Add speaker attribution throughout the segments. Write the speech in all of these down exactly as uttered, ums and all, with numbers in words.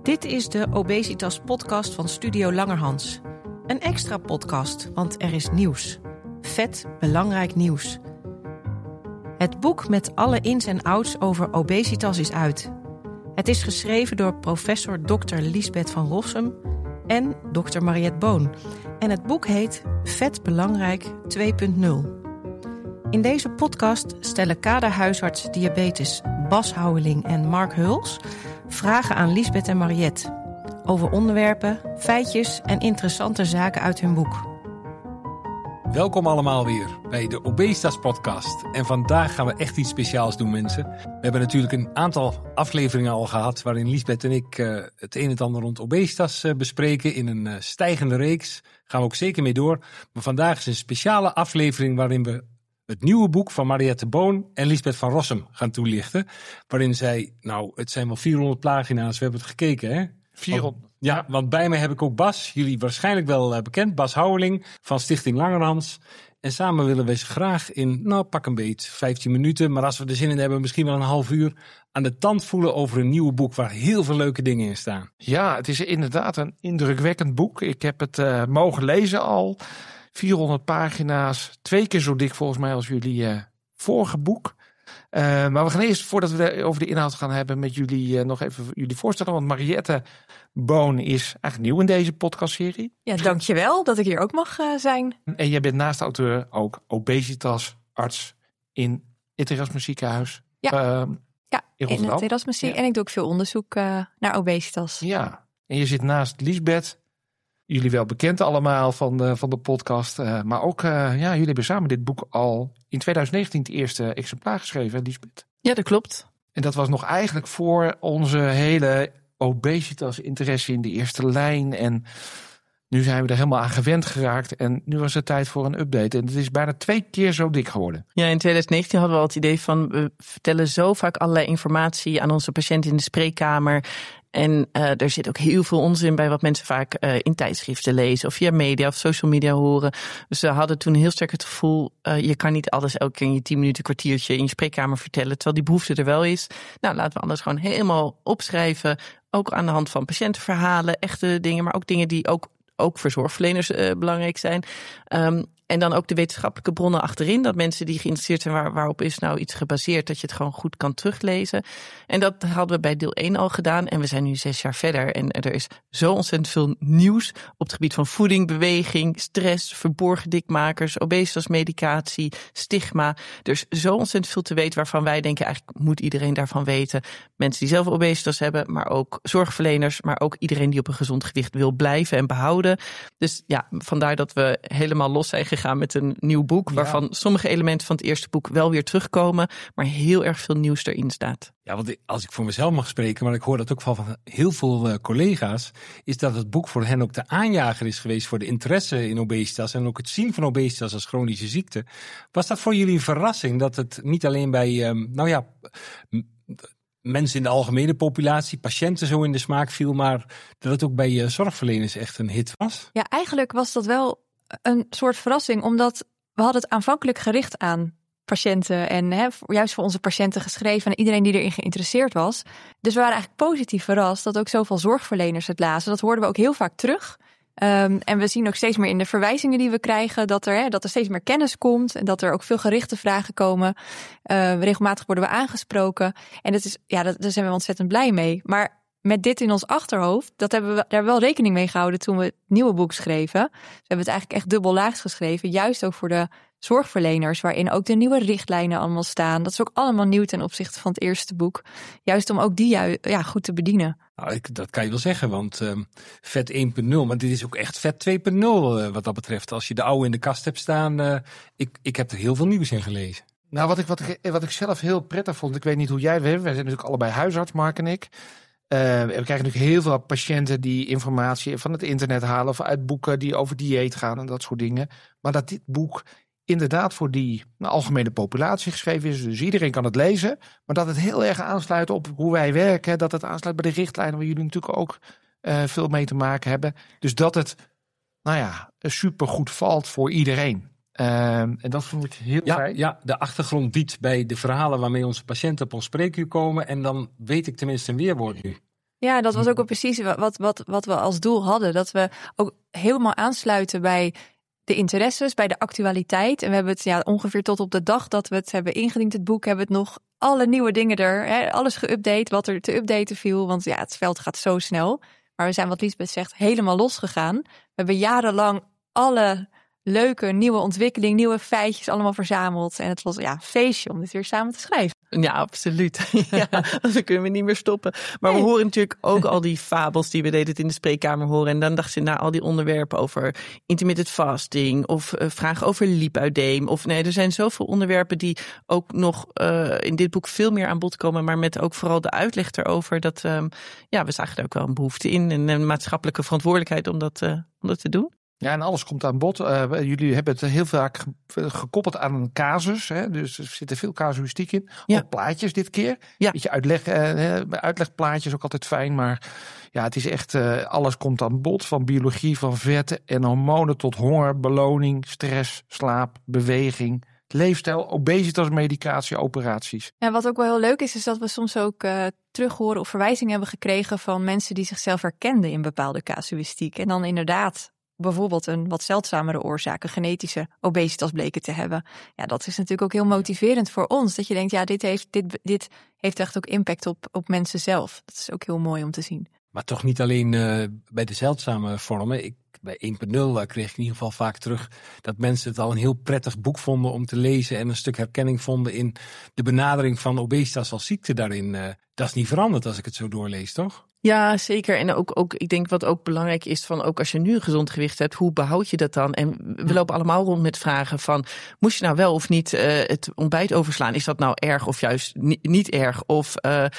Speaker 1: Dit is de Obesitas-podcast van Studio Langerhans. Een extra podcast, want er is nieuws. Vet, belangrijk nieuws. Het boek met alle ins en outs over obesitas is uit. Het is geschreven door professor dokter Liesbeth van Rossum en dokter Mariette Boon. En het boek heet Vet Belangrijk twee punt nul. In deze podcast stellen kaderhuisarts diabetes Bas Houweling en Mark Huls vragen aan Liesbeth en Mariette over onderwerpen, feitjes en interessante zaken uit hun boek.
Speaker 2: Welkom allemaal weer bij de Obesitas podcast. En vandaag gaan we echt iets speciaals doen, mensen. We hebben natuurlijk een aantal afleveringen al gehad waarin Liesbeth en ik uh, het een en ander rond obesitas uh, bespreken in een uh, stijgende reeks. Gaan we ook zeker mee door. Maar vandaag is een speciale aflevering waarin we het nieuwe boek van Mariette Boon en Liesbeth van Rossum gaan toelichten. Waarin zij, nou, het zijn wel vierhonderd pagina's, we hebben het gekeken, hè?
Speaker 3: vierhonderd.
Speaker 2: Ja, want bij mij heb ik ook Bas, jullie waarschijnlijk wel uh, bekend, Bas Houweling van Stichting Langerhans. En samen willen we ze graag in, nou pak een beet, vijftien minuten, maar als we er zin in hebben, misschien wel een half uur, aan de tand voelen over een nieuw boek waar heel veel leuke dingen in staan.
Speaker 3: Ja, het is inderdaad een indrukwekkend boek. Ik heb het uh, mogen lezen al. vierhonderd pagina's, twee keer zo dik volgens mij als jullie uh, vorige boek. Uh, maar we gaan eerst, voordat we de, over de inhoud gaan hebben, met jullie uh, nog even jullie voorstellen. Want Mariette Boon is eigenlijk nieuw in deze podcastserie.
Speaker 4: Ja, dankjewel dat ik hier ook mag uh, zijn.
Speaker 3: En jij bent naast de auteur ook obesitasarts in het Erasmus Ziekenhuis.
Speaker 4: Ja,
Speaker 3: uh,
Speaker 4: ja
Speaker 3: in,
Speaker 4: in het Erasmus ja. En ik doe ook veel onderzoek uh, naar obesitas.
Speaker 3: Ja, en je zit naast Liesbeth. Jullie wel bekend allemaal van de, van de podcast. Uh, maar ook, uh, ja, jullie hebben samen dit boek al in twintig negentien het eerste exemplaar geschreven, Liesbeth.
Speaker 4: Ja, dat klopt.
Speaker 3: En dat was nog eigenlijk voor onze hele obesitas-interesse in de eerste lijn. En nu zijn we er helemaal aan gewend geraakt. En nu was het tijd voor een update. En het is bijna twee keer zo dik geworden.
Speaker 4: Ja, in twintig negentien hadden we al het idee van, we vertellen zo vaak allerlei informatie aan onze patiënten in de spreekkamer. En uh, er zit ook heel veel onzin bij wat mensen vaak uh, in tijdschriften lezen of via media of social media horen. Dus we hadden toen heel sterk het gevoel, uh, je kan niet alles elke keer in je tien minuten kwartiertje in je spreekkamer vertellen, terwijl die behoefte er wel is. Nou, laten we anders gewoon helemaal opschrijven, ook aan de hand van patiëntenverhalen, echte dingen, maar ook dingen die ook, ook voor zorgverleners uh, belangrijk zijn. Um, En dan ook de wetenschappelijke bronnen achterin. Dat mensen die geïnteresseerd zijn waar, waarop is nou iets gebaseerd, dat je het gewoon goed kan teruglezen. En dat hadden we bij deel één al gedaan. En we zijn nu zes jaar verder. En er is zo ontzettend veel nieuws op het gebied van voeding, beweging, stress, verborgen dikmakers, obesitasmedicatie, stigma. Er is zo ontzettend veel te weten waarvan wij denken, eigenlijk moet iedereen daarvan weten. Mensen die zelf obesitas hebben, maar ook zorgverleners, maar ook iedereen die op een gezond gewicht wil blijven en behouden. Dus ja, vandaar dat we helemaal los zijn gegaan gaan met een nieuw boek, waarvan ja. sommige elementen van het eerste boek wel weer terugkomen, maar heel erg veel nieuws erin staat.
Speaker 2: Ja, want als ik voor mezelf mag spreken, maar ik hoor dat ook van heel veel uh, collega's, is dat het boek voor hen ook de aanjager is geweest voor de interesse in obesitas en ook het zien van obesitas als chronische ziekte. Was dat voor jullie een verrassing dat het niet alleen bij, um, nou ja, m- mensen in de algemene populatie, patiënten zo in de smaak viel, maar dat het ook bij uh, zorgverleners echt een hit was?
Speaker 5: Ja, eigenlijk was dat wel een soort verrassing, omdat we hadden het aanvankelijk gericht aan patiënten en hè, juist voor onze patiënten geschreven en iedereen die erin geïnteresseerd was. Dus we waren eigenlijk positief verrast dat ook zoveel zorgverleners het lazen. Dat hoorden we ook heel vaak terug. Um, en we zien ook steeds meer in de verwijzingen die we krijgen dat er, hè, dat er steeds meer kennis komt en dat er ook veel gerichte vragen komen. Uh, regelmatig worden we aangesproken en dat is, ja, dat, daar zijn we ontzettend blij mee. Maar met dit in ons achterhoofd, dat hebben we daar wel rekening mee gehouden toen we het nieuwe boek schreven. Dus we hebben het eigenlijk echt dubbellaags geschreven, juist ook voor de zorgverleners, waarin ook de nieuwe richtlijnen allemaal staan. Dat is ook allemaal nieuw ten opzichte van het eerste boek. Juist om ook die ja, goed te bedienen.
Speaker 2: Nou, ik, dat kan je wel zeggen, want um, vet één punt nul, maar dit is ook echt vet twee punt nul uh, wat dat betreft. Als je de oude in de kast hebt staan, uh, ik, ik heb er heel veel nieuws in gelezen.
Speaker 3: Nou, wat ik, wat, ik, wat ik zelf heel prettig vond, ik weet niet hoe jij, wij zijn natuurlijk allebei huisarts, Mark en ik. Uh, we krijgen natuurlijk heel veel patiënten die informatie van het internet halen of uit boeken die over dieet gaan en dat soort dingen. Maar dat dit boek inderdaad voor die nou, algemene populatie geschreven is, dus iedereen kan het lezen, maar dat het heel erg aansluit op hoe wij werken, dat het aansluit bij de richtlijnen waar jullie natuurlijk ook uh, veel mee te maken hebben. Dus dat het, nou ja, super goed valt voor iedereen. Uh, en dat vond ik heel
Speaker 2: ja,
Speaker 3: fijn.
Speaker 2: Ja, de achtergrond biedt bij de verhalen waarmee onze patiënten op ons spreekuur komen. En dan weet ik tenminste een weerwoord nu.
Speaker 5: Ja, dat was ook wel precies wat, wat, wat we als doel hadden. Dat we ook helemaal aansluiten bij de interesses, bij de actualiteit. En we hebben het ja, ongeveer tot op de dag dat we het hebben ingediend, het boek, hebben we het nog alle nieuwe dingen er, hè, alles geüpdate, wat er te updaten viel. Want ja, het veld gaat zo snel. Maar we zijn, wat Liesbeth zegt, helemaal losgegaan. We hebben jarenlang alle leuke nieuwe ontwikkeling, nieuwe feitjes allemaal verzameld. En het was ja, een feestje om dit weer samen te schrijven.
Speaker 4: Ja, absoluut. Ja, dan kunnen we niet meer stoppen. Maar nee. We horen natuurlijk ook al die fabels die we deden het in de spreekkamer horen. En dan dacht ze naar al die onderwerpen over intermittent fasting of uh, vragen over liepuideem. Of nee, er zijn zoveel onderwerpen die ook nog uh, in dit boek veel meer aan bod komen. Maar met ook vooral de uitleg erover dat um, ja, we zagen er ook wel een behoefte in. En een maatschappelijke verantwoordelijkheid om dat, uh, om dat te doen.
Speaker 3: Ja, en alles komt aan bod. Uh, jullie hebben het heel vaak ge- gekoppeld aan een casus. Hè? Dus er zit veel casuïstiek in. Ja. Ook plaatjes dit keer. Ja. Beetje uitleg, uh, uitlegplaatjes ook altijd fijn. Maar ja, het is echt, uh, alles komt aan bod. Van biologie, van vetten en hormonen tot honger, beloning, stress, slaap, beweging, leefstijl, obesitas, medicatie, operaties.
Speaker 5: Ja, wat ook wel heel leuk is, is dat we soms ook uh, terug horen of verwijzingen hebben gekregen van mensen die zichzelf herkenden in bepaalde casuïstiek. En dan inderdaad bijvoorbeeld een wat zeldzamere oorzaak, een genetische obesitas bleken te hebben. Ja, dat is natuurlijk ook heel motiverend voor ons. Dat je denkt, ja, dit heeft, dit, dit heeft echt ook impact op, op mensen zelf. Dat is ook heel mooi om te zien.
Speaker 2: Maar toch niet alleen uh, bij de zeldzame vormen. Ik, bij één punt nul uh, kreeg ik in ieder geval vaak terug dat mensen het al een heel prettig boek vonden om te lezen en een stuk herkenning vonden in de benadering van obesitas als ziekte daarin. Uh, dat is niet veranderd als ik het zo doorlees, toch?
Speaker 4: Ja, zeker. En ook, ook, ik denk wat ook belangrijk is van ook als je nu een gezond gewicht hebt, hoe behoud je dat dan? En we lopen allemaal rond met vragen van, moest je nou wel of niet uh, het ontbijt overslaan? Is dat nou erg of juist niet, niet erg? Of uh, uh,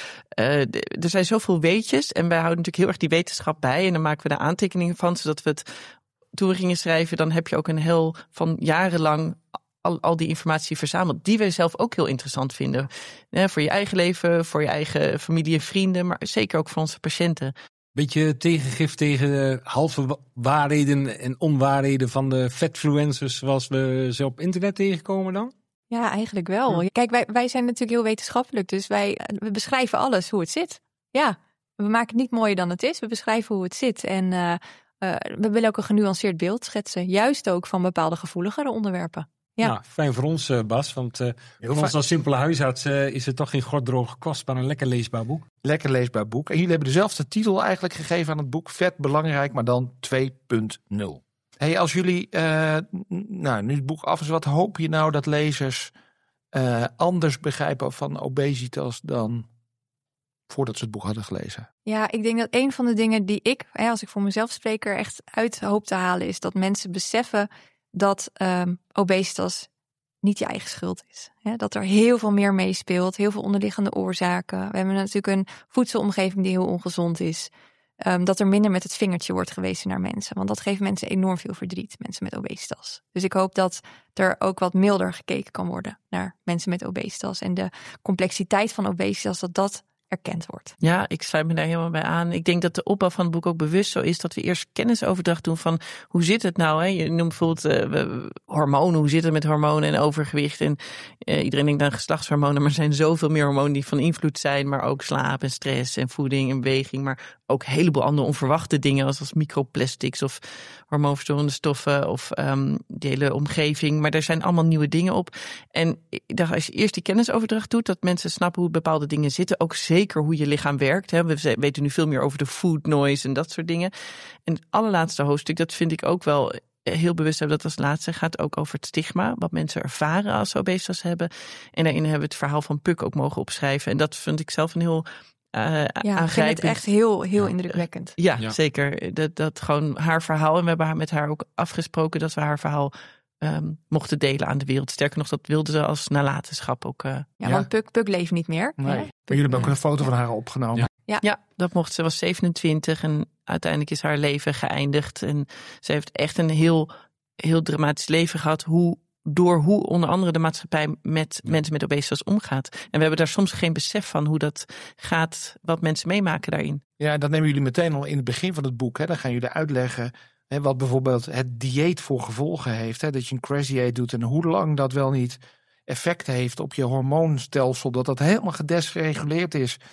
Speaker 4: er zijn zoveel weetjes en wij houden natuurlijk heel erg die wetenschap bij en dan maken we daar aantekeningen van, zodat we het, toen we gingen schrijven, dan heb je ook een heel van jarenlang Al, al die informatie verzameld, die wij zelf ook heel interessant vinden. Ja, voor je eigen leven, voor je eigen familie en vrienden, maar zeker ook voor onze patiënten.
Speaker 2: Beetje tegengif tegen de halve waarheden en onwaarheden van de fatfluencers zoals we ze op internet tegenkomen dan?
Speaker 5: Ja, eigenlijk wel. Ja. Kijk, wij, wij zijn natuurlijk heel wetenschappelijk, dus wij we beschrijven alles hoe het zit. Ja, we maken het niet mooier dan het is, we beschrijven hoe het zit. En uh, uh, we willen ook een genuanceerd beeld schetsen, juist ook van bepaalde gevoeligere onderwerpen. Ja.
Speaker 2: Nou, fijn voor ons, Bas. Want uh, voor ons als simpele huisarts uh, is het toch geen gorddroge kost, maar een lekker leesbaar boek.
Speaker 3: Lekker leesbaar boek. En jullie hebben dezelfde titel eigenlijk gegeven aan het boek. Vet belangrijk, maar dan twee punt nul. Hey, als jullie uh, nou, nu het boek af is, wat hoop je nou dat lezers uh, anders begrijpen van obesitas dan voordat ze het boek hadden gelezen?
Speaker 5: Ja, ik denk dat een van de dingen die ik, als ik voor mezelf spreek, er echt uit hoop te halen is dat mensen beseffen dat um, obesitas niet je eigen schuld is. He, dat er heel veel meer meespeelt, heel veel onderliggende oorzaken. We hebben natuurlijk een voedselomgeving die heel ongezond is. Um, dat er minder met het vingertje wordt gewezen naar mensen. Want dat geeft mensen enorm veel verdriet, mensen met obesitas. Dus ik hoop dat er ook wat milder gekeken kan worden naar mensen met obesitas. En de complexiteit van obesitas, dat dat erkend wordt.
Speaker 4: Ja, ik sluit me daar helemaal bij aan. Ik denk dat de opbouw van het boek ook bewust zo is dat we eerst kennisoverdracht doen van hoe zit het nou? Hè? Je noemt bijvoorbeeld uh, hormonen, hoe zit het met hormonen en overgewicht? En uh, iedereen denkt aan geslachtshormonen, maar er zijn zoveel meer hormonen die van invloed zijn, maar ook slaap en stress en voeding en beweging, maar ook een heleboel andere onverwachte dingen als, als microplastics of hormoonverstorende stoffen of um, de hele omgeving. Maar er zijn allemaal nieuwe dingen op. En ik dacht, als je eerst die kennisoverdracht doet, dat mensen snappen hoe bepaalde dingen zitten, ook zeker hoe je lichaam werkt. Hè. We weten nu veel meer over de food noise en dat soort dingen. En het allerlaatste hoofdstuk, dat vind ik ook wel heel bewust hebben, dat als laatste gaat ook over het stigma, wat mensen ervaren als ze obesitas hebben. En daarin hebben we het verhaal van Puk ook mogen opschrijven. En dat vind ik zelf een heel Uh, ja,
Speaker 5: ik vind het echt heel, heel indrukwekkend.
Speaker 4: Ja, ja, zeker. Dat, dat gewoon haar verhaal. En we hebben haar met haar ook afgesproken dat we haar verhaal um, mochten delen aan de wereld. Sterker nog, dat wilde ze als nalatenschap ook. Uh,
Speaker 5: ja, ja, want Puk, Puk leeft niet meer.
Speaker 3: Nee. Maar jullie hebben ook een foto van haar opgenomen.
Speaker 4: Ja, ja. ja dat mocht. Ze was zevenentwintig en uiteindelijk is haar leven geëindigd. En ze heeft echt een heel, heel dramatisch leven gehad. Hoe Door hoe onder andere de maatschappij met ja. mensen met obesitas omgaat. En we hebben daar soms geen besef van hoe dat gaat, wat mensen meemaken daarin.
Speaker 3: Ja, dat nemen jullie meteen al in het begin van het boek. Hè. Dan gaan jullie uitleggen hè, wat bijvoorbeeld het dieet voor gevolgen heeft. Hè. Dat je een crash dieet doet en hoe lang dat wel niet effect heeft op je hormoonstelsel. Dat dat helemaal gedesreguleerd is.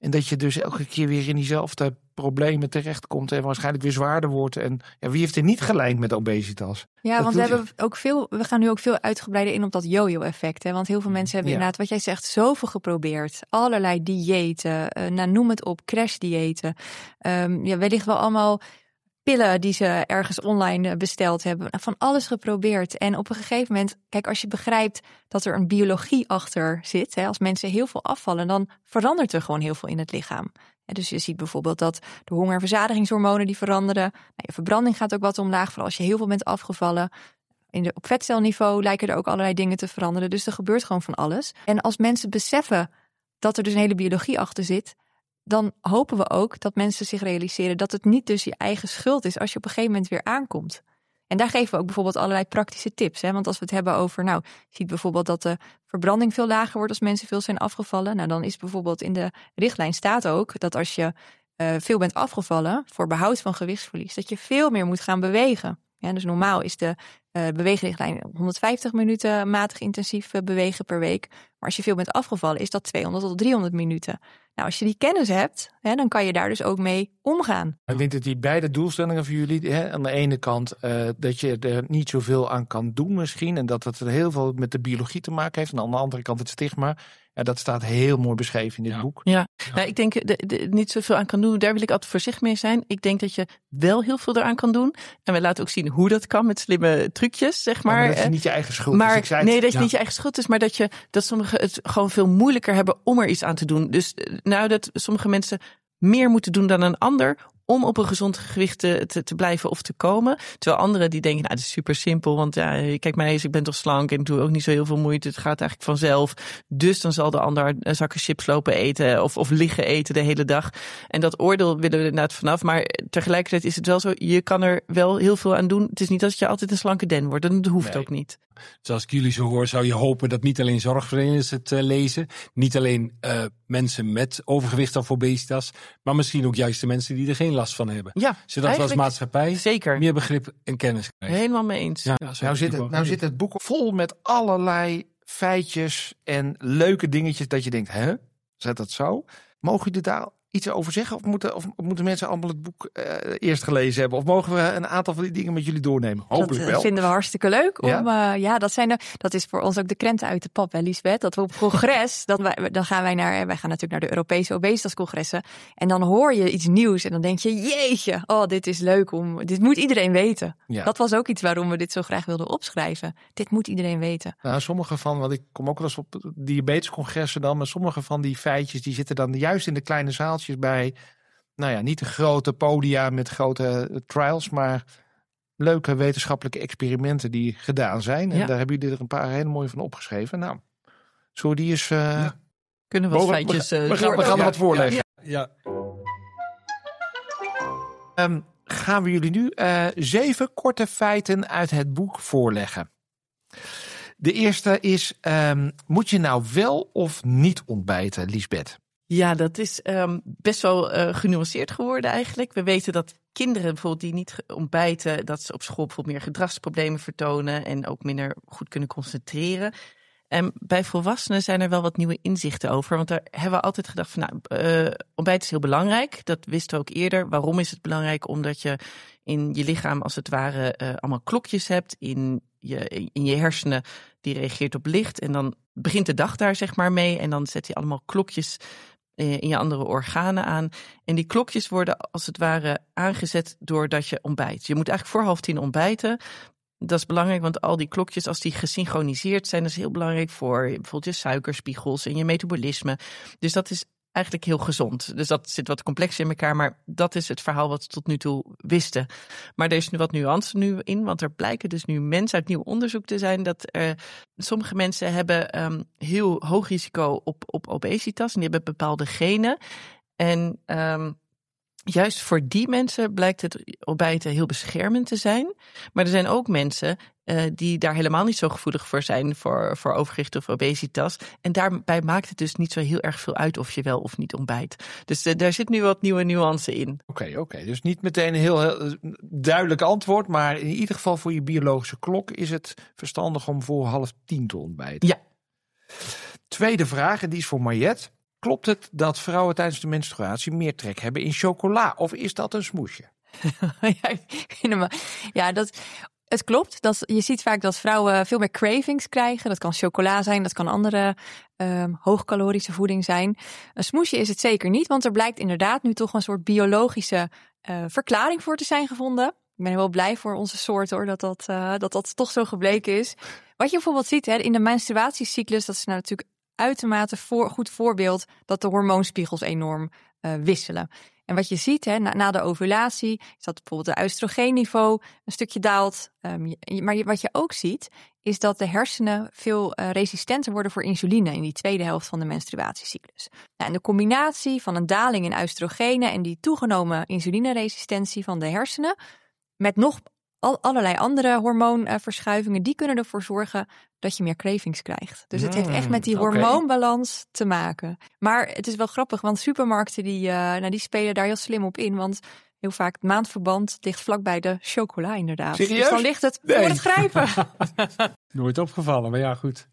Speaker 3: En dat je dus elke keer weer in diezelfde problemen terechtkomt en waarschijnlijk weer zwaarder wordt. En ja, wie heeft er niet gelijk met obesitas?
Speaker 5: Ja,
Speaker 3: Dat
Speaker 5: want we
Speaker 3: doet
Speaker 5: hebben ook veel, we gaan nu ook veel uitgebreider in op dat yo-yo-effect. Hè? Want heel veel mensen hebben
Speaker 3: Ja.
Speaker 5: inderdaad, wat jij zegt, zoveel geprobeerd. Allerlei diëten, uh, nou, noem het op, crashdiëten. Um, ja, wellicht wel allemaal pillen die ze ergens online besteld hebben. Van alles geprobeerd. En op een gegeven moment, kijk, als je begrijpt dat er een biologie achter zit. Hè, als mensen heel veel afvallen, dan verandert er gewoon heel veel in het lichaam. Ja, dus je ziet bijvoorbeeld dat de honger- en verzadigingshormonen die veranderen. Nou, je verbranding gaat ook wat omlaag, vooral als je heel veel bent afgevallen. In de, op vetcelniveau lijken er ook allerlei dingen te veranderen. Dus er gebeurt gewoon van alles. En als mensen beseffen dat er dus een hele biologie achter zit, dan hopen we ook dat mensen zich realiseren dat het niet dus je eigen schuld is als je op een gegeven moment weer aankomt. En daar geven we ook bijvoorbeeld allerlei praktische tips. Hè? Want als we het hebben over, nou, je ziet bijvoorbeeld dat de verbranding veel lager wordt als mensen veel zijn afgevallen. Nou, dan is bijvoorbeeld in de richtlijn staat ook dat als je uh, veel bent afgevallen voor behoud van gewichtsverlies, dat je veel meer moet gaan bewegen. Ja, dus normaal is de uh, beweegrichtlijn honderdvijftig minuten matig intensief uh, bewegen per week. Maar als je veel bent afgevallen, is dat tweehonderd tot driehonderd minuten. Nou, als je die kennis hebt, hè, dan kan je daar dus ook mee omgaan.
Speaker 3: Ik denk dat die beide doelstellingen voor jullie, hè, aan de ene kant uh, dat je er niet zoveel aan kan doen misschien, en dat het heel veel met de biologie te maken heeft. En aan de andere kant het stigma. Ja, dat staat heel mooi beschreven in dit
Speaker 2: ja.
Speaker 3: boek.
Speaker 4: Ja, ja. Nou, ik denk de, de, niet zoveel aan kan doen. Daar wil ik altijd voorzichtig mee zijn. Ik denk dat je wel heel veel eraan kan doen. En we laten ook zien hoe dat kan met slimme trucjes, zeg maar.
Speaker 3: Ja, maar dat is niet je eigen schuld.
Speaker 4: Maar,
Speaker 3: dus ik zei het,
Speaker 4: nee, dat is
Speaker 3: ja.
Speaker 4: niet je eigen schuld is, maar dat je dat sommigen het gewoon veel moeilijker hebben om er iets aan te doen. Dus nou, dat sommige mensen meer moeten doen dan een ander om op een gezond gewicht te, te, te blijven of te komen. Terwijl anderen die denken, nou, het is super simpel. Want ja, kijk mij eens, ik ben toch slank en ik doe ook niet zo heel veel moeite. Het gaat eigenlijk vanzelf. Dus dan zal de ander zakken chips lopen eten of, of liggen eten de hele dag. En dat oordeel willen we inderdaad vanaf. Maar tegelijkertijd is het wel zo, je kan er wel heel veel aan doen. Het is niet dat je altijd een slanke den wordt. Dat hoeft
Speaker 2: Nee.
Speaker 4: ook niet.
Speaker 2: Zoals ik jullie zo hoor, zou je hopen dat niet alleen zorgverleners het uh, lezen. Niet alleen uh, mensen met overgewicht of obesitas. Maar misschien ook juist de mensen die er geen last van hebben.
Speaker 4: Ja,
Speaker 2: Zodat we als
Speaker 4: eigenlijk
Speaker 2: maatschappij
Speaker 4: zeker.
Speaker 2: meer begrip en kennis krijgen.
Speaker 4: Helemaal mee eens.
Speaker 2: Ja,
Speaker 3: Nou zit, het, nou zit het boek vol met allerlei feitjes en leuke dingetjes dat je denkt, hè, zet dat zo? Mogen jullie daar iets over zeggen? Of moeten, of moeten mensen allemaal het boek uh, eerst gelezen hebben? Of mogen we een aantal van die dingen met jullie doornemen? Hopelijk
Speaker 5: dat uh,
Speaker 3: wel.
Speaker 5: vinden we hartstikke leuk. Om,
Speaker 3: Ja?
Speaker 5: uh, ja, dat, zijn de, dat is voor ons ook de krenten uit de pap, hè, Liesbeth. Dat we op congres, dat wij, dan gaan wij naar, wij gaan natuurlijk naar de Europese obesitascongressen. En dan hoor je iets nieuws en dan denk je, jeetje, oh, dit is leuk. Om, dit moet iedereen weten.
Speaker 3: Ja.
Speaker 5: Dat was ook iets waarom we dit zo graag wilden opschrijven. Dit moet iedereen weten.
Speaker 3: Nou, sommige van, want ik kom ook wel eens op diabetescongressen dan, maar sommige van die feitjes die zitten dan juist in de kleine zaaltjes bij, nou ja, niet de grote podia met grote uh, trials, maar leuke wetenschappelijke experimenten die gedaan zijn. En
Speaker 4: Ja.
Speaker 3: daar hebben jullie er een paar hele mooie van opgeschreven. Nou, zullen we die eens... Uh,
Speaker 2: Ja.
Speaker 4: Kunnen we wat
Speaker 3: mogen-
Speaker 4: feitjes
Speaker 3: we,
Speaker 4: uh,
Speaker 3: we gaan, we
Speaker 4: door-
Speaker 3: gaan er
Speaker 2: Ja,
Speaker 3: wat voorleggen.
Speaker 2: Ja,
Speaker 3: Um, gaan we jullie nu uh, zeven korte feiten uit het boek voorleggen. De eerste is, um, moet je nou wel of niet ontbijten, Liesbeth?
Speaker 4: Ja, dat is um, best wel uh, genuanceerd geworden eigenlijk. We weten dat kinderen bijvoorbeeld die niet ontbijten, dat ze op school bijvoorbeeld meer gedragsproblemen vertonen en ook minder goed kunnen concentreren. En bij volwassenen zijn er wel wat nieuwe inzichten over. Want daar hebben we altijd gedacht van, nou, uh, ontbijt is heel belangrijk. Dat wisten we ook eerder. Waarom is het belangrijk? Omdat je in je lichaam als het ware uh, allemaal klokjes hebt in je, in je hersenen. Die reageert op licht en dan begint de dag daar zeg maar mee. En dan zet je allemaal klokjes in je andere organen aan. En die klokjes worden als het ware aangezet doordat je ontbijt. Je moet eigenlijk voor half tien ontbijten. Dat is belangrijk, want al die klokjes, als die gesynchroniseerd zijn, dat is heel belangrijk voor bijvoorbeeld je suikerspiegels en je metabolisme. Dus dat is eigenlijk heel gezond. Dus dat zit wat complexer in elkaar, maar dat is het verhaal wat we tot nu toe wisten. Maar er is nu wat nuance nu in, want er blijken dus nu mensen uit nieuw onderzoek te zijn dat uh, sommige mensen hebben um, heel hoog risico op, op obesitas en die hebben bepaalde genen. En um, juist voor die mensen blijkt het ontbijten heel beschermend te zijn. Maar er zijn ook mensen uh, die daar helemaal niet zo gevoelig voor zijn voor, voor overgewicht of obesitas. En daarbij maakt het dus niet zo heel erg veel uit of je wel of niet ontbijt. Dus uh, daar zit nu wat nieuwe nuance in.
Speaker 3: Oké, okay, oké. Okay. Dus niet meteen een heel, heel duidelijk antwoord, maar in ieder geval voor je biologische klok is het verstandig om voor half tien te ontbijten.
Speaker 4: Ja.
Speaker 3: Tweede vraag, en die is voor Mariette. Klopt het dat vrouwen tijdens de menstruatie meer trek hebben in chocola? Of is dat een smoesje?
Speaker 5: ja, ja, dat, het klopt. Dat, je ziet vaak dat vrouwen veel meer cravings krijgen. Dat kan chocola zijn, dat kan andere um, hoogcalorische voeding zijn. Een smoesje is het zeker niet, want er blijkt inderdaad nu toch een soort biologische uh, verklaring voor te zijn gevonden. Ik ben wel blij voor onze soort hoor, dat dat, uh, dat dat toch zo gebleken is. Wat je bijvoorbeeld ziet hè, in de menstruatiecyclus, dat is nou natuurlijk uitermate voor, goed voorbeeld dat de hormoonspiegels enorm uh, wisselen. En wat je ziet hè, na, na de ovulatie is dat bijvoorbeeld de oestrogeenniveau een stukje daalt. Um, je, maar je, wat je ook ziet is dat de hersenen veel uh, resistenter worden voor insuline in die tweede helft van de menstruatiecyclus. Nou, en de combinatie van een daling in oestrogenen en die toegenomen insulineresistentie van de hersenen met nog al, allerlei andere hormoonverschuivingen, die kunnen ervoor zorgen dat je meer cravings krijgt. Dus het heeft echt met die hormoonbalans okay. te maken. Maar het is wel grappig, want supermarkten die, uh, nou, die spelen daar heel slim op in. Want heel vaak het maandverband ligt vlakbij de chocola inderdaad.
Speaker 3: Serieus?
Speaker 5: Dus dan ligt het
Speaker 3: nee.
Speaker 5: voor het grijpen.
Speaker 2: Nooit opgevallen, maar ja, goed.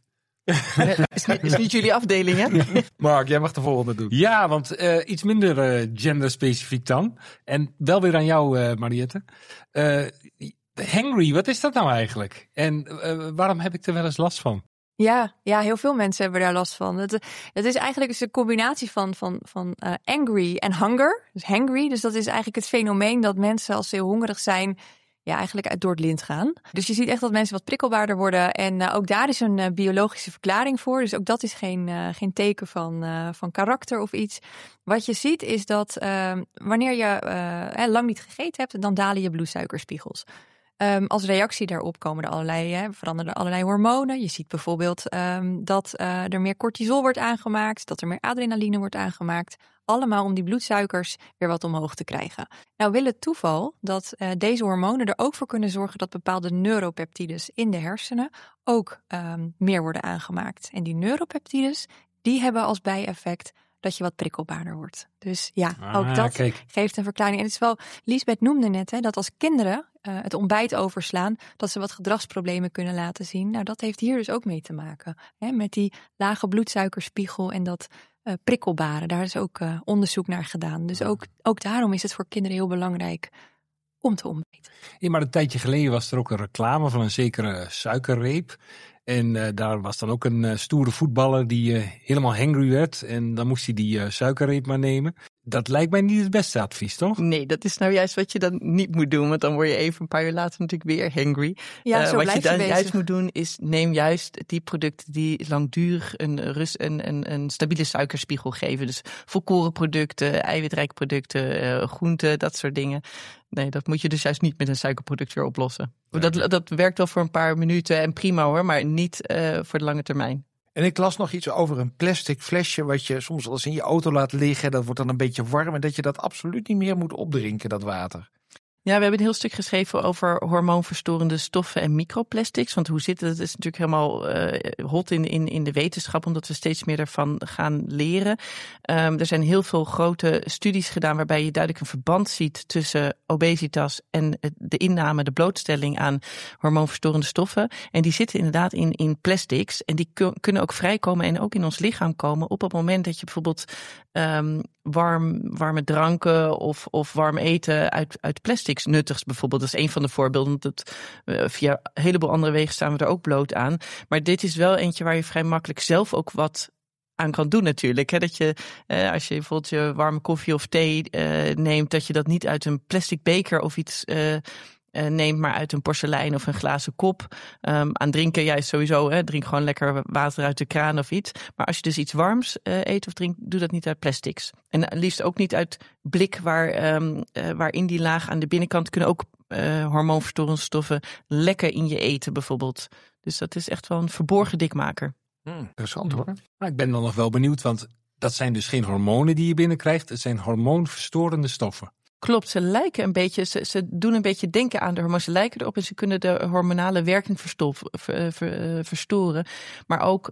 Speaker 4: is, niet, is niet jullie afdeling, hè?
Speaker 3: Mark, jij mag de volgende doen.
Speaker 2: Ja, want uh, iets minder uh, genderspecifiek dan. En wel weer aan jou, uh, Mariette. Uh, hangry, wat is dat nou eigenlijk? En uh, waarom heb ik er wel eens last van?
Speaker 5: Ja, ja, heel veel mensen hebben daar last van. Het, het is eigenlijk dus een combinatie van, van, van uh, angry en hunger. Dus hangry, dus dat is eigenlijk het fenomeen dat mensen als ze heel hongerig zijn, ja, eigenlijk uit door het lint gaan. Dus je ziet echt dat mensen wat prikkelbaarder worden. En uh, ook daar is een uh, biologische verklaring voor. Dus ook dat is geen, uh, geen teken van, uh, van karakter of iets. Wat je ziet is dat uh, wanneer je uh, lang niet gegeten hebt, dan dalen je bloedsuikerspiegels. Um, als reactie daarop komen er allerlei, hè, veranderen er allerlei hormonen. Je ziet bijvoorbeeld um, dat uh, er meer cortisol wordt aangemaakt, dat er meer adrenaline wordt aangemaakt. Allemaal om die bloedsuikers weer wat omhoog te krijgen. Nou wil het toeval dat uh, deze hormonen er ook voor kunnen zorgen dat bepaalde neuropeptides in de hersenen ook um, meer worden aangemaakt. En die neuropeptides, die hebben als bijeffect dat je wat prikkelbaarder wordt. Dus ja, ah, ook dat kijk. geeft een verklaring. En het is wel, Liesbeth noemde net hè, dat als kinderen uh, het ontbijt overslaan, dat ze wat gedragsproblemen kunnen laten zien. Nou, dat heeft hier dus ook mee te maken. Hè, met die lage bloedsuikerspiegel en dat uh, prikkelbare. Daar is ook uh, onderzoek naar gedaan. Dus ook, ook daarom is het voor kinderen heel belangrijk om te ontbijten.
Speaker 2: Ja, maar een tijdje geleden was er ook een reclame van een zekere suikerreep. En uh, daar was dan ook een uh, stoere voetballer die uh, helemaal hangry werd. En dan moest hij die uh, suikerreep maar nemen. Dat lijkt mij niet het beste advies, toch?
Speaker 4: Nee, dat is nou juist wat je dan niet moet doen. Want dan word je even een paar uur later natuurlijk weer hangry.
Speaker 5: Ja, zo
Speaker 4: uh, wat je dan
Speaker 5: je
Speaker 4: juist moet doen is neem juist die producten die langdurig een, rust, een, een, een stabiele suikerspiegel geven. Dus volkorenproducten, eiwitrijke producten, uh, groenten, dat soort dingen. Nee, dat moet je dus juist niet met een suikerproduct weer oplossen. Ja. Dat, dat werkt wel voor een paar minuten en prima hoor, maar niet uh, voor de lange termijn.
Speaker 3: En ik las nog iets over een plastic flesje wat je soms wel eens in je auto laat liggen. Dat wordt dan een beetje warm en dat je dat absoluut niet meer moet opdrinken, dat water.
Speaker 4: Ja, we hebben een heel stuk geschreven over hormoonverstorende stoffen en microplastics. Want hoe zit het? Dat is natuurlijk helemaal uh, hot in, in, in de wetenschap, omdat we steeds meer daarvan gaan leren. Um, er zijn heel veel grote studies gedaan waarbij je duidelijk een verband ziet tussen obesitas en de inname, de blootstelling aan hormoonverstorende stoffen. En die zitten inderdaad in, in plastics en die kun, kunnen ook vrijkomen en ook in ons lichaam komen op het moment dat je bijvoorbeeld um, warm, warme dranken of, of warm eten uit, uit plastics nuttigs bijvoorbeeld. Dat is een van de voorbeelden. Dat, uh, via een heleboel andere wegen staan we er ook bloot aan. Maar dit is wel eentje waar je vrij makkelijk zelf ook wat aan kan doen natuurlijk. Hè? Dat je, uh, als je bijvoorbeeld je warme koffie of thee uh, neemt, dat je dat niet uit een plastic beker of iets uh, Uh, neemt, maar uit een porselein of een glazen kop. Um, aan drinken juist sowieso. Hè, drink gewoon lekker water uit de kraan of iets. Maar als je dus iets warms uh, eet of drinkt, doe dat niet uit plastics. En liefst ook niet uit blik waar, um, uh, waar in die laag aan de binnenkant kunnen ook uh, hormoonverstorende stoffen lekken in je eten bijvoorbeeld. Dus dat is echt wel een verborgen dikmaker.
Speaker 3: Hmm, interessant hoor.
Speaker 2: Maar ik ben dan nog wel benieuwd, want dat zijn dus geen hormonen die je binnenkrijgt. Het zijn hormoonverstorende stoffen.
Speaker 4: Klopt, ze lijken een beetje, ze, ze doen een beetje denken aan de hormonen. Ze lijken erop en ze kunnen de hormonale werking verstof, ver, ver, verstoren. Maar ook uh,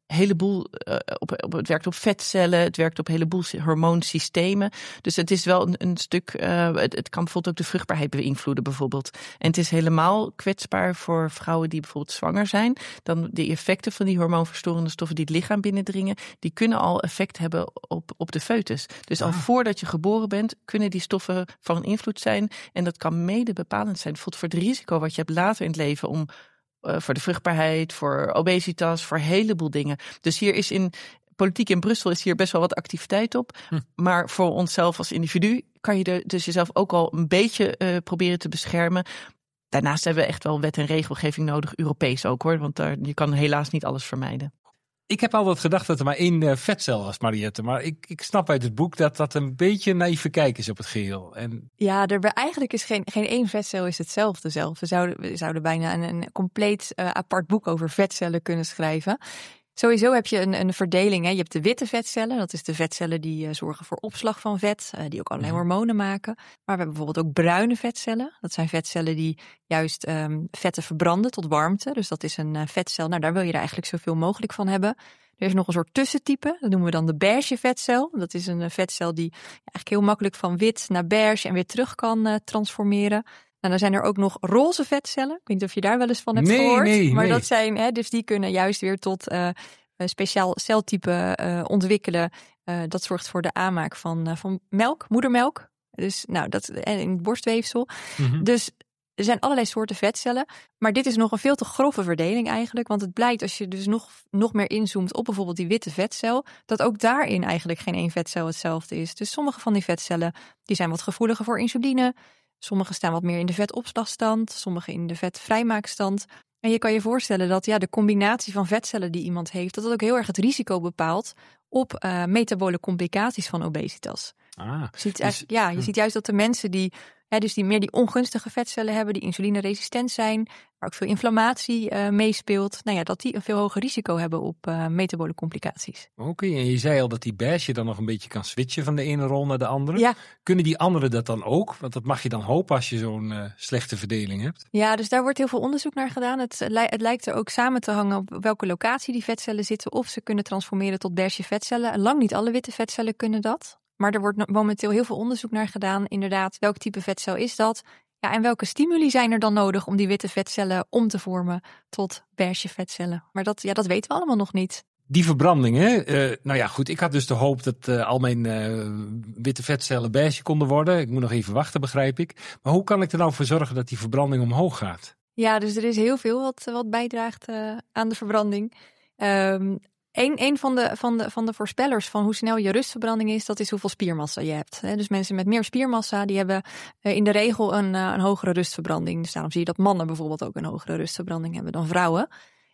Speaker 4: heleboel, uh, op, op, het werkt op vetcellen, het werkt op een heleboel hormoonsystemen. Dus het is wel een, een stuk, uh, het, het kan bijvoorbeeld ook de vruchtbaarheid beïnvloeden bijvoorbeeld. En het is helemaal kwetsbaar voor vrouwen die bijvoorbeeld zwanger zijn. Dan de effecten van die hormoonverstorende stoffen die het lichaam binnendringen, die kunnen al effect hebben op, op de foetus. Dus al ah. voordat je geboren bent, kunnen die stoffen van invloed zijn. En dat kan mede bepalend zijn bijvoorbeeld voor het risico wat je hebt later in het leven om Uh, voor de vruchtbaarheid, voor obesitas, voor een heleboel dingen. Dus hier is in politiek in Brussel is hier best wel wat activiteit op. Hm. Maar voor onszelf als individu kan je de, dus jezelf ook al een beetje uh, proberen te beschermen. Daarnaast hebben we echt wel wet en regelgeving nodig, Europees ook hoor. Want daar, je kan helaas niet alles vermijden.
Speaker 2: Ik heb altijd gedacht dat er maar één uh, vetcel was, Mariette. Maar ik, ik snap uit het boek dat dat een beetje naïeve kijk is op het geheel. En...
Speaker 5: Ja, er, eigenlijk is geen, geen één vetcel is hetzelfde zelf. We zouden, we zouden bijna een, een compleet uh, apart boek over vetcellen kunnen schrijven. Sowieso heb je een, een verdeling. Hè. Je hebt de witte vetcellen. Dat is de vetcellen die uh, zorgen voor opslag van vet. Uh, die ook allerlei hormonen maken. Maar we hebben bijvoorbeeld ook bruine vetcellen. Dat zijn vetcellen die juist um, vetten verbranden tot warmte. Dus dat is een uh, vetcel. Nou, daar wil je er eigenlijk zoveel mogelijk van hebben. Er is nog een soort tussentype. Dat noemen we dan de beige vetcel. Dat is een uh, vetcel die eigenlijk heel makkelijk van wit naar beige en weer terug kan uh, transformeren. En dan zijn er ook nog roze vetcellen. Ik weet niet of je daar wel eens van hebt
Speaker 2: nee,
Speaker 5: gehoord.
Speaker 2: Nee,
Speaker 5: maar
Speaker 2: nee.
Speaker 5: dat zijn, hè, dus die kunnen juist weer tot uh, een speciaal celtype uh, ontwikkelen. Uh, dat zorgt voor de aanmaak van, uh, van melk, moedermelk. Dus nou, dat en in het borstweefsel. Mm-hmm. Dus er zijn allerlei soorten vetcellen. Maar dit is nog een veel te grove verdeling eigenlijk. Want het blijkt als je dus nog, nog meer inzoomt op bijvoorbeeld die witte vetcel, dat ook daarin eigenlijk geen één vetcel hetzelfde is. Dus sommige van die vetcellen die zijn wat gevoeliger voor insuline. Sommige staan wat meer in de vetopslagstand, sommige in de vetvrijmaakstand. En je kan je voorstellen dat ja, de combinatie van vetcellen die iemand heeft, dat dat ook heel erg het risico bepaalt op uh, metabole complicaties van obesitas.
Speaker 2: Ah,
Speaker 5: je ziet,
Speaker 2: dus,
Speaker 5: ja, je hm. ziet juist dat de mensen die, hè, dus die meer die ongunstige vetcellen hebben, die insulineresistent zijn, waar ook veel inflammatie uh, meespeelt, nou ja, dat die een veel hoger risico hebben op uh, metabole complicaties.
Speaker 2: Oké, okay, en je zei al dat die beige dan nog een beetje kan switchen van de ene rol naar de andere.
Speaker 5: Ja.
Speaker 2: Kunnen die anderen dat dan ook? Want dat mag je dan hopen als je zo'n uh, slechte verdeling hebt.
Speaker 5: Ja, dus daar wordt heel veel onderzoek naar gedaan. Het, het lijkt er ook samen te hangen op welke locatie die vetcellen zitten, of ze kunnen transformeren tot beige vetcellen. Lang niet alle witte vetcellen kunnen dat. Maar er wordt momenteel heel veel onderzoek naar gedaan. Inderdaad, welk type vetcel is dat? Ja, en welke stimuli zijn er dan nodig om die witte vetcellen om te vormen tot beige vetcellen? Maar dat, ja, dat weten we allemaal nog niet.
Speaker 2: Die verbranding, hè? Uh, nou ja, goed. Ik had dus de hoop dat uh, al mijn uh, witte vetcellen beige konden worden. Ik moet nog even wachten, begrijp ik. Maar hoe kan ik er nou voor zorgen dat die verbranding omhoog gaat?
Speaker 5: Ja, dus er is heel veel wat, wat bijdraagt uh, aan de verbranding. Um, Een, een van, de, van, de, van de voorspellers van hoe snel je rustverbranding is, dat is hoeveel spiermassa je hebt. Dus mensen met meer spiermassa, die hebben in de regel een, een hogere rustverbranding. Dus daarom zie je dat mannen bijvoorbeeld ook een hogere rustverbranding hebben dan vrouwen.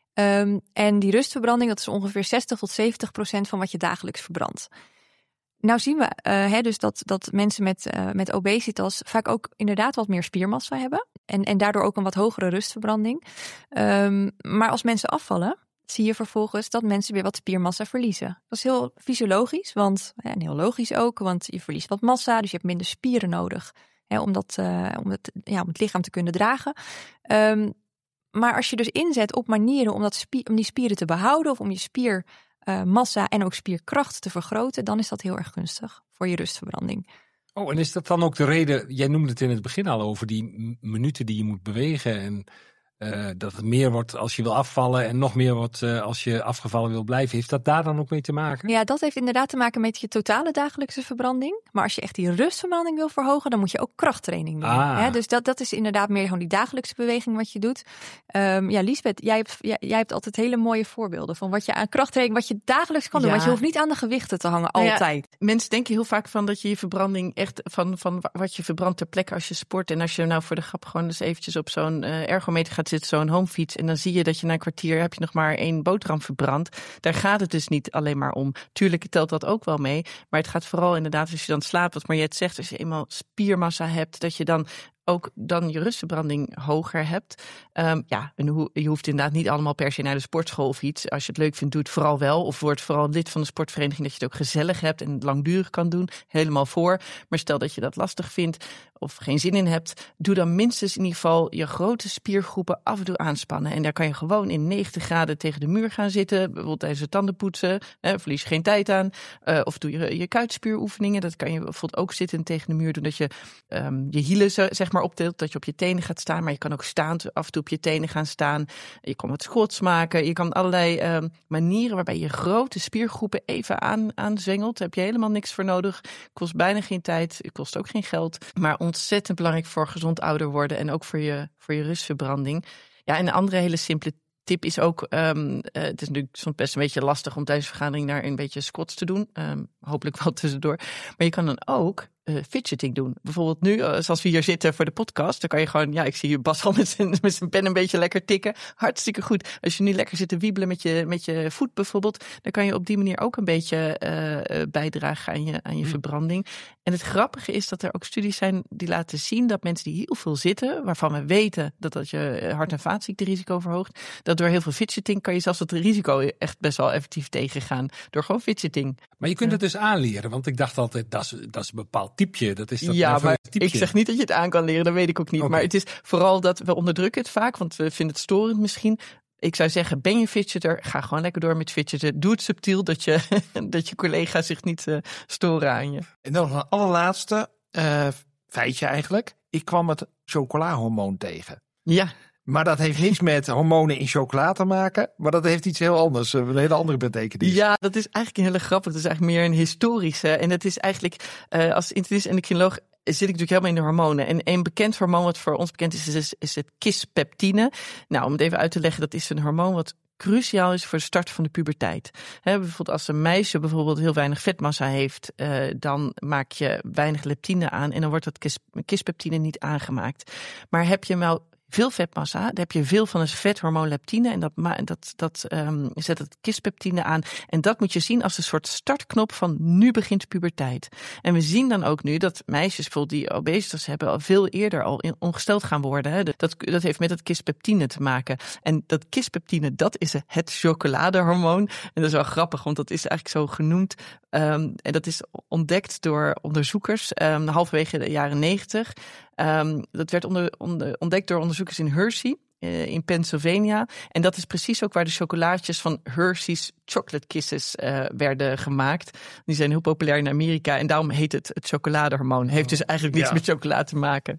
Speaker 5: Um, en die rustverbranding, dat is ongeveer zestig tot zeventig procent van wat je dagelijks verbrandt. Nou zien we uh, hè, dus dat, dat mensen met, uh, met obesitas vaak ook inderdaad wat meer spiermassa hebben. En, en daardoor ook een wat hogere rustverbranding. Um, maar als mensen afvallen, zie je vervolgens dat mensen weer wat spiermassa verliezen. Dat is heel fysiologisch, want, ja, en heel logisch ook, want je verliest wat massa, dus je hebt minder spieren nodig hè, om, dat, uh, om, het, ja, om het lichaam te kunnen dragen. Um, maar als je dus inzet op manieren om, dat spie- om die spieren te behouden of om je spiermassa uh, en ook spierkracht te vergroten, dan is dat heel erg gunstig voor je rustverbranding.
Speaker 2: Oh, en is dat dan ook de reden, jij noemde het in het begin al over die m- minuten die je moet bewegen en Uh, dat het meer wordt als je wil afvallen en nog meer wordt uh, als je afgevallen wil blijven. Heeft dat daar dan ook mee te maken?
Speaker 5: Ja, dat heeft inderdaad te maken met je totale dagelijkse verbranding. Maar als je echt die rustverbranding wil verhogen, dan moet je ook krachttraining doen.
Speaker 2: Ah.
Speaker 5: Hè? Dus dat, dat is inderdaad meer gewoon die dagelijkse beweging wat je doet. Um, ja, Liesbeth, jij hebt, jij, jij hebt altijd hele mooie voorbeelden van wat je aan krachttraining, wat je dagelijks kan doen. Ja. Want je hoeft niet aan de gewichten te hangen, nou altijd.
Speaker 4: Ja, mensen denken heel vaak van dat je je verbranding echt van, van wat je verbrandt ter plekke als je sport. En als je nou voor de grap gewoon eens eventjes op zo'n uh, ergometer gaat zitten, zo'n homefiets. En dan zie je dat je na een kwartier heb je nog maar één boterham verbrand. Daar gaat het dus niet alleen maar om. Tuurlijk telt dat ook wel mee. Maar het gaat vooral inderdaad als je dan slaapt, wat Mariette zegt, als je eenmaal spiermassa hebt, dat je dan ook dan je rustverbranding hoger hebt. Um, ja, en ho- je hoeft inderdaad niet allemaal per se naar de sportschool of iets. Als je het leuk vindt, doe het vooral wel. Of word vooral lid van de sportvereniging, dat je het ook gezellig hebt en langdurig kan doen. Helemaal voor. Maar stel dat je dat lastig vindt of geen zin in hebt, doe dan minstens in ieder geval je grote spiergroepen af en toe aanspannen. En daar kan je gewoon in negentig graden tegen de muur gaan zitten. Bijvoorbeeld tijdens het tandenpoetsen. Eh, verlies je geen tijd aan. Uh, of doe je je kuitspieroefeningen. Dat kan je bijvoorbeeld ook zitten tegen de muur doen. Dat je um, je hielen zeg maar optilt. Dat je op je tenen gaat staan. Maar je kan ook staand af en toe op je tenen gaan staan. Je kan wat squats maken. Je kan allerlei um, manieren waarbij je grote spiergroepen even aan, aanzwengelt. Daar heb je helemaal niks voor nodig. Kost bijna geen tijd. Kost ook geen geld. Maar ontzettend belangrijk voor gezond ouder worden. En ook voor je, voor je rustverbranding. Ja, en een andere hele simpele tip is ook, um, uh, het is natuurlijk soms best een beetje lastig om tijdens vergadering naar een beetje squats te doen. Um, hopelijk wel tussendoor. Maar je kan dan ook uh, fidgeting doen. Bijvoorbeeld nu, uh, zoals we hier zitten voor de podcast, dan kan je gewoon, ja, ik zie hier Bas al met zijn, met zijn pen een beetje lekker tikken. Hartstikke goed. Als je nu lekker zit te wiebelen met je, met je voet bijvoorbeeld, dan kan je op die manier ook een beetje uh, bijdragen aan je, aan je mm. verbranding. En het grappige is dat er ook studies zijn die laten zien dat mensen die heel veel zitten, waarvan we weten dat dat je hart- en vaatziekterisico verhoogt, dat door heel veel fidgeting kan je zelfs het risico echt best wel effectief tegengaan. Door gewoon fidgeting.
Speaker 2: Maar je kunt het dus aanleren, want ik dacht altijd, dat is, dat is een bepaald typeje. Dat is dat
Speaker 4: ja, maar
Speaker 2: typje.
Speaker 4: Ik zeg niet dat je het aan kan leren, dat weet ik ook niet. Okay. Maar het is vooral dat we onderdrukken het vaak, want we vinden het storend misschien. Ik zou zeggen, ben je fidgeter, ga gewoon lekker door met fidgeten. Doe het subtiel, dat je, dat je collega's zich niet uh, storen aan je.
Speaker 3: En dan nog een allerlaatste uh, feitje eigenlijk. Ik kwam het chocolahormoon tegen.
Speaker 4: Ja.
Speaker 3: Maar dat heeft niks met hormonen in chocola te maken. Maar dat heeft iets heel anders. Een hele andere betekenis.
Speaker 4: Ja, dat is eigenlijk een hele grappig. Dat is eigenlijk meer een historische. En dat is eigenlijk, uh, als internist endocrinoloog zit ik natuurlijk helemaal in de hormonen. En een bekend hormoon wat voor ons bekend is, is, is het kispeptine. Nou, om het even uit te leggen, dat is een hormoon wat cruciaal is voor de start van de puberteit. He, bijvoorbeeld als een meisje bijvoorbeeld heel weinig vetmassa heeft, uh, dan maak je weinig leptine aan en dan wordt dat kis, kispeptine niet aangemaakt. Maar heb je nou veel vetmassa, dan heb je veel van het vethormoon leptine en dat, dat, dat um, zet het kispeptine aan. En dat moet je zien als een soort startknop van nu begint de puberteit. En we zien dan ook nu dat meisjes bijvoorbeeld die obesitas hebben al veel eerder al ongesteld gaan worden. Hè. Dat, dat heeft met het kispeptine te maken. En dat kispeptine, dat is het chocoladehormoon. En dat is wel grappig, want dat is eigenlijk zo genoemd. Um, en dat is ontdekt door onderzoekers um, halverwege de jaren negentig. Um, dat werd onder, onder, ontdekt door onderzoekers in Hershey uh, in Pennsylvania. En dat is precies ook waar de chocolaatjes van Hershey's Chocolate Kisses uh, werden gemaakt. Die zijn heel populair in Amerika en daarom heet het het chocoladehormoon. Heeft dus eigenlijk niets ja. met chocola te maken.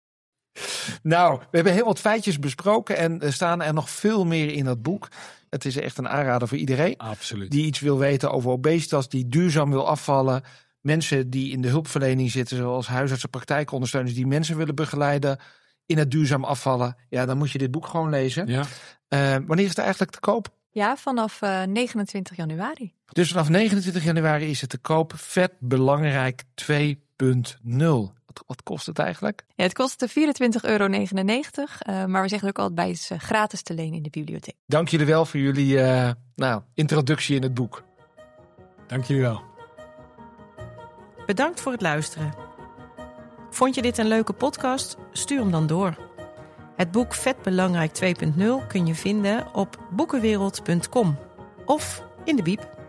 Speaker 3: Nou, we hebben heel wat feitjes besproken en er staan er nog veel meer in dat boek. Het is echt een aanrader voor iedereen.
Speaker 2: Absoluut.
Speaker 3: Die iets wil weten over obesitas, die duurzaam wil afvallen. Mensen die in de hulpverlening zitten, zoals huisartsen, praktijkondersteuners, die mensen willen begeleiden in het duurzaam afvallen. Ja, dan moet je dit boek gewoon lezen. Ja. Uh, wanneer is het eigenlijk te koop?
Speaker 5: Ja, vanaf uh, negenentwintig januari.
Speaker 3: Dus vanaf negenentwintig januari is het te koop. Vet belangrijk twee punt nul. Wat, wat kost het eigenlijk?
Speaker 5: Ja, het kost vierentwintig euro negenennegentig. Uh, maar we zeggen ook altijd bij het is uh, gratis te lenen in de bibliotheek.
Speaker 3: Dank jullie wel voor jullie uh, nou, introductie in het boek.
Speaker 2: Dank jullie wel.
Speaker 1: Bedankt voor het luisteren. Vond je dit een leuke podcast? Stuur hem dan door. Het boek Vet Belangrijk twee punt nul kun je vinden op boekenwereld punt com of in de Bieb.